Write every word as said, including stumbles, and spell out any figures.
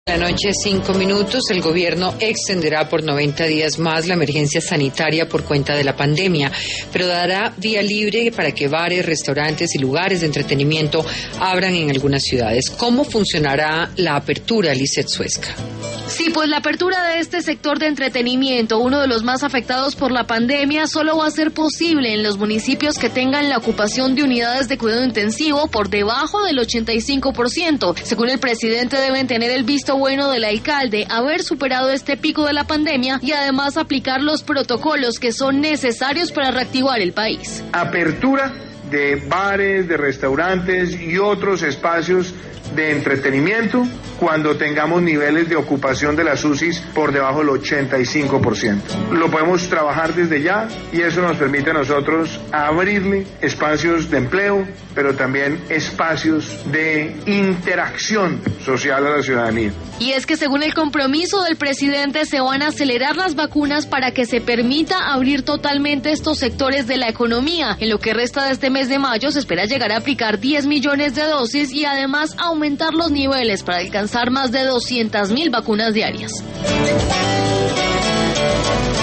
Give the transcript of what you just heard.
La noche, cinco minutos, el gobierno extenderá por noventa días más la emergencia sanitaria por cuenta de la pandemia, pero dará vía libre para que bares, restaurantes y lugares de entretenimiento abran en algunas ciudades. ¿Cómo funcionará la apertura, Lizeth Suezca? Sí, pues la apertura de este sector de entretenimiento, uno de los más afectados por la pandemia, solo va a ser posible en los municipios que tengan la ocupación de unidades de cuidado intensivo por debajo del ochenta y cinco por ciento. Según el presidente, deben tener el visto bueno del alcalde, haber superado este pico de la pandemia y además aplicar los protocolos que son necesarios para reactivar el país. Apertura de bares, de restaurantes y otros espacios de entretenimiento cuando tengamos niveles de ocupación de las U C I por debajo del ochenta y cinco por ciento. Lo podemos trabajar desde ya y eso nos permite a nosotros abrirle espacios de empleo, pero también espacios de interacción social a la ciudadanía. Y es que según el compromiso del presidente se van a acelerar las vacunas para que se permita abrir totalmente estos sectores de la economía. En lo que resta de este mes de mayo se espera llegar a aplicar diez millones de dosis y además aumentar los niveles para alcanzar más de doscientas mil vacunas diarias.